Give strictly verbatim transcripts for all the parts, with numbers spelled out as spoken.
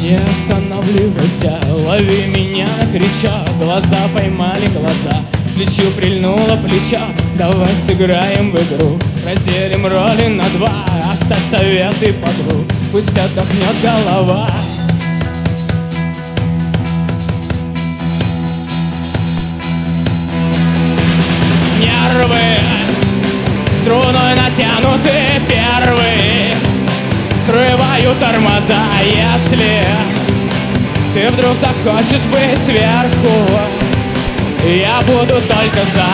Не останавливайся, лови меня на крючок. Глаза поймали глаза, плечу прильнуло плечо. Давай сыграем в игру, разделим роли на два. Оставь советы подруг, пусть отдохнет голова. Нервы струной натянуты первые, срываю тормоза. Если ты вдруг захочешь быть сверху, я буду только за.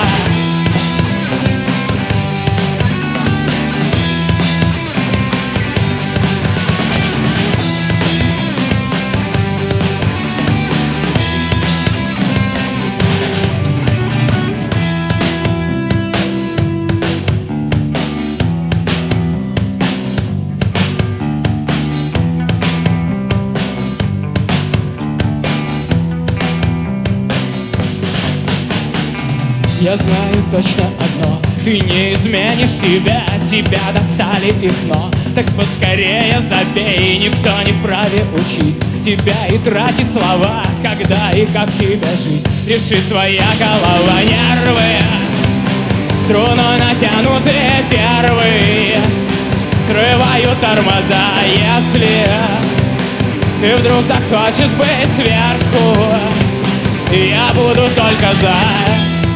Я знаю точно одно: ты не изменишь себя, тебя достали их, но так поскорее забей. Никто не вправе учить тебя и тратить слова, когда и как тебе жить решит твоя голова. Нервы струной натянуты первые, срываю тормоза. Если ты вдруг захочешь быть сверху, я буду только за.